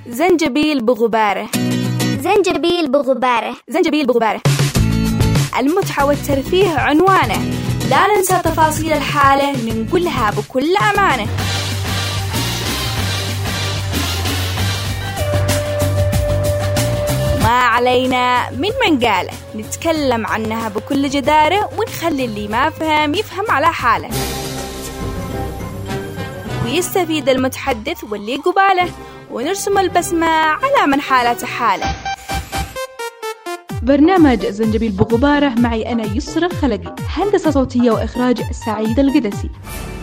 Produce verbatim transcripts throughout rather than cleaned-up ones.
زنجبيل بغباره. زنجبيل بغباره. زنجبيل بغباره. المتعة والترفيه عنوانه، لا ننسى تفاصيل الحالة ننقلها بكل أمانة. ما علينا من منقالة، نتكلم عنها بكل جدارة ونخلي اللي ما فهم يفهم على حاله، ويستفيد المتحدث واللي قباله، ونرسم البسمة على من حالته حاله. برنامج زنجبيل بغبارة معي أنا يسرى خلقي، هندسة صوتية وإخراج سعيد القدسي.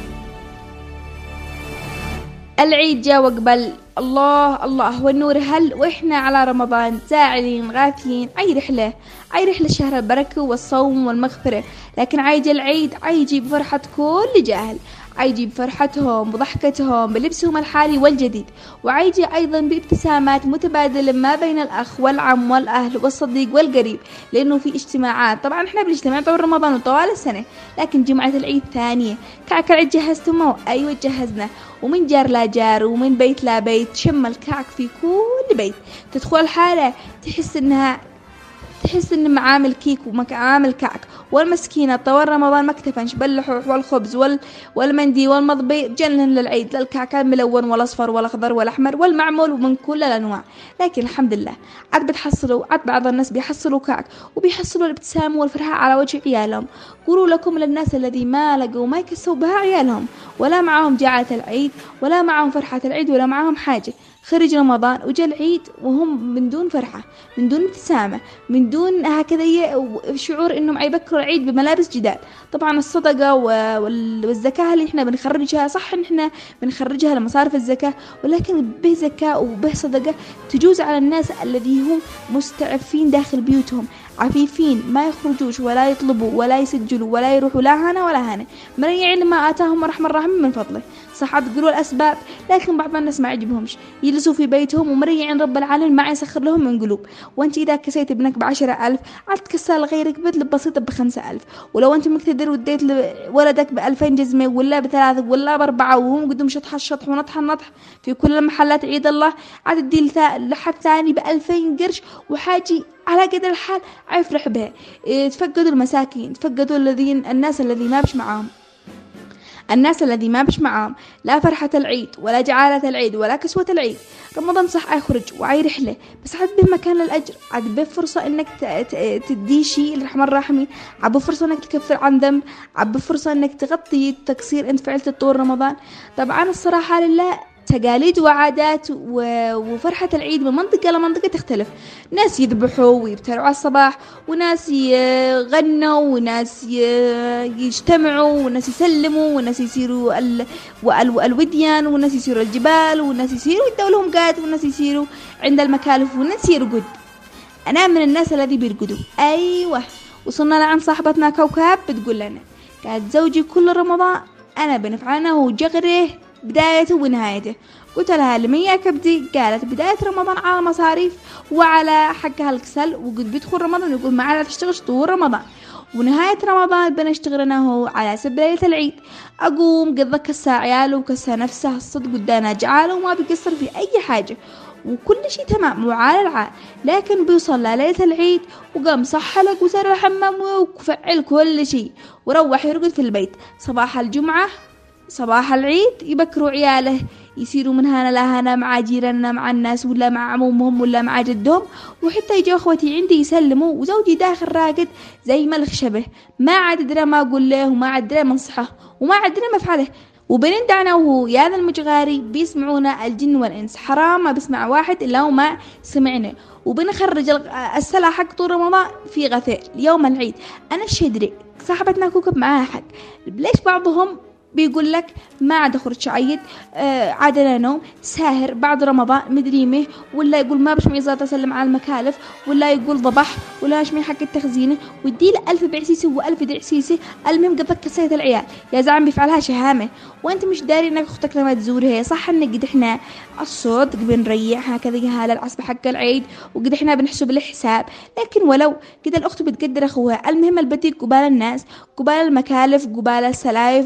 العيد جا وقبل، الله الله والنور هل، وإحنا على رمضان زاعلين غافين. عي رحلة عي رحلة شهر البركة والصوم والمغفرة، لكن عيجي العيد عيجي بفرحة كل جاهل، عيجي بفرحتهم بضحكتهم بلبسهم الحالي والجديد، وعيجي أيضا بابتسامات متبادلة ما بين الأخ والعم والأهل والصديق والقريب، لأنه في اجتماعات. طبعا احنا بنجتمع طول رمضان وطوال السنة، لكن جمعة العيد ثانية. كعك العيد جهزتم؟ أيوة جهزنا، ومن جار لا جار ومن بيت لا بيت شم الكعك في كل بيت. تدخل الحالة تحس إنها تحس إن معامل كيك ومعامل كعك، والمسكينة طوال رمضان ما اكتفنش باللحوح والخبز وال... والمندي والمضبي، جنن للعيد للكعك الملون والأصفر والأخضر والأحمر والمعمول ومن كل الأنواع. لكن الحمد لله عاد بتحصلوا عاد بعض الناس بيحصلوا كعك وبيحصلوا الابتسام والفرحة على وجه عيالهم. قولوا لكم للناس الذي ما لقوا ما يكسوا بها عيالهم، ولا معهم جعلة العيد ولا معهم فرحة العيد ولا معهم حاجة. خرج رمضان وجاء العيد وهم من دون فرحة، من دون ابتسامة، من دون هكذا شعور انهم يبكروا العيد بملابس جداد. طبعا الصدقة والزكاة اللي احنا بنخرجها، صح ان احنا بنخرجها لمصارف الزكاة، ولكن به زكاة وبه صدقة تجوز على الناس الذي هم مستعفين داخل بيوتهم، عفيفين ما يخرجوش ولا يطلبوا ولا يسجلوا ولا يروحوا لا هنا ولا هنا، مريعين لما آتاهم الرحمن الرحيم من فضله. صح تقولوا الأسباب، لكن بعض الناس ما يعجبهمش، يجلسوا في بيتهم ومريعين رب العالمين ما يسخر لهم من قلوب. وانت إذا كسيت ابنك بعشرة ألف عاد تكسر لغيرك بدل بسيطة بخمسة ألف، ولو انت مقتدر وديت لولدك بألفين جزمة ولا بثلاثة ولا بأربعة، وهم قدهم شطح الشطح ونطح النطح في كل المحلات عيد الله، عاد تدي لحد ثاني بألفين قرش وحاجي على قدر الحال عيفرح بها. اه تفقدوا المساكين، تفقدوا الذين الناس الذي ما بش معاهم الناس الذي ما بش معاهم لا فرحة العيد ولا جعالة العيد ولا كسوة العيد. رمضان صح يخرج وعي رحلة، بس عاد به مكان للأجر، عاد به فرصة انك تدي شيء الرحمن الراحمين، عاد به فرصة انك تكفر عن ذنب، عاد به فرصة انك تغطي تقصير انت فعلت طول رمضان. طبعا الصراحة لله تقاليد وعادات وفرحة العيد من منطقة لمنطقة تختلف. ناس يذبحوا ويبتلعوا على الصباح، وناس يغنوا، وناس يجتمعوا، وناس يسلموا، وناس يصيروا ال... وال... الوديان، وناس يصيروا الجبال، وناس يصيروا يدوا لهم قاد، وناس يصيروا عند المكالف، وناس يرقد. أنا من الناس الذي بيرقدوا. أيوة، وصلنا لعند صاحبتنا كوكب بتقول لنا كانت زوجي كل رمضان أنا بنفعنا وجغره بدايته ونهايته. قلت لها لمية كبدي؟ قالت بداية رمضان على مصاريف وعلى حقها الكسل، وقد بيدخل رمضان يقول ما عاد تشتغلش طول رمضان، ونهاية رمضان بنشتغل أنا هو على سبيل ليلة العيد. أقوم قد كسى عياله وكسى نفسه، الصدق قدانا جعاله وما بيقصر في أي حاجة، وكل شيء تمام وعلى العال. لكن بيوصل ليلة العيد وقام صحلق وسار الحمام وفعل كل شيء وروح يرقد في البيت. صباح الجمعة صباح العيد يبكروا عياله، يصيروا من هنا لهنا مع جيراننا مع الناس ولا مع عمومهم ولا مع جدهم، وحتى يجوا اخوتي عندي يسلموا، وزوجي داخل راقد زي ملخ شبه، ما عاد ادري ما اقول له وما عاد ادري منصحه وما عاد ادري ما افعله. وبنندعنا وهو يا ذا المجغاري بيسمعونا الجن والانس، حرام ما بسمع واحد الا وما سمعنا. وبنخرج السلع حق طول رمضان في غثاء يوم العيد. انا الشدري صاحبتنا كوكب معاها حق، ليش بعضهم بيقول لك ما عاد اخرج عيد، آه عاد انا نوم ساهر بعد رمضان مدري مه، ولا يقول ما بش ميزات اسلم على المكالف، ولا يقول ضبح، ولا مش من حق التخزينه، ودي له ألف بعسيسه والف دعسيسه. المهم قد كسيت العيال يا زعم بيفعلها شهامه، وانت مش داري انك اختك لما تزورها. صح ان قد احنا الصوت بنريح هكذا هاله العصب حق العيد، وقد احنا بنحسب الحساب، لكن ولو كده الاخت بتقدر اخوها. المهم البتي قبال الناس، قبال المكالف، قبال السلايف، قبال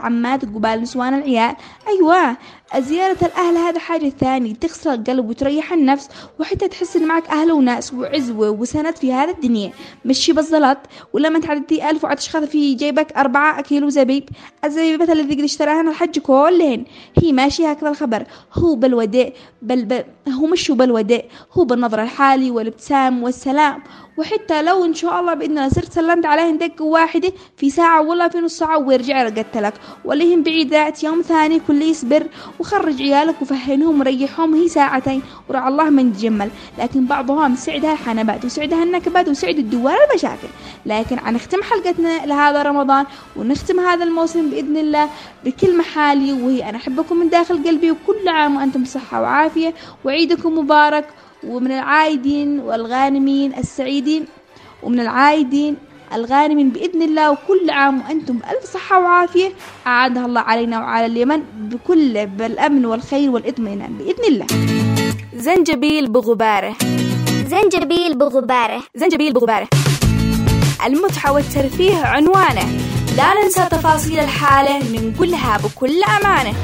العمات قبال نسوان العيال. أيوة، زيارة الأهل هذا حاجة ثانية تكسر القلب وتريح النفس، وحتى تحس إن معك أهل وناس وعزوة وسند في هذا الدنيا، مشي بالزلط. ولما تعدي ألف وعتشخذ في جيبك أربعة كيلو زبيب، الزبيبات الذي قد اشتراهن الحج كلهن، هي ماشي هكذا الخبر. هو بالوداء بل, بل هو مشوا بالوداء، هو بالنظر الحالي والابتسام والسلام. وحتى لو إن شاء الله بإذن الله صرت سلمت عليهن دقة واحدة في ساعة ولا في نص ساعة ويرجع رقدتلك، وليهم بعيدات يوم ثاني كل يصبر وخرج عيالك وفهنهم وريحهم، هي ساعتين ورع الله من يتجمل. لكن بعضهم سعدها الحنبات وسعدها النكبات وسعد الدوار المشاكل. لكن هنختم حلقتنا لهذا رمضان ونختم هذا الموسم بإذن الله بكلمة حالي، وهي أنا أحبكم من داخل قلبي، وكل عام وأنتم بصحة وعافية، وعيدكم مبارك، ومن العايدين والغانمين السعيدين، ومن العايدين الغانمين بإذن الله، وكل عام وأنتم بألف صحة وعافية، أعادها الله علينا وعلى اليمن بكل بالأمن والخير والإطمئنان بإذن الله. زنجبيل بغباره، زنجبيل بغباره، زنجبيل بغباره. المتعة والترفيه عنوانه، لا ننسى تفاصيل الحالة ننقلها بكل أمانة.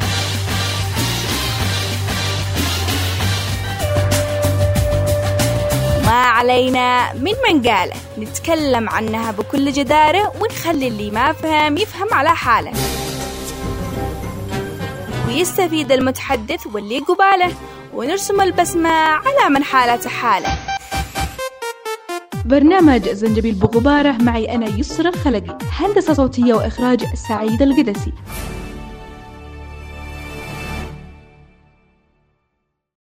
ما علينا من منقالة، نتكلم عنها بكل جدارة، ونخلي اللي ما فهم يفهم على حاله، ويستفيد المتحدث واللي قباله، ونرسم البسمة على من حالته حاله. برنامج زنجبيل بغباره معي أنا يسرى خلقي، هندسة صوتية وإخراج سعيد القدسي.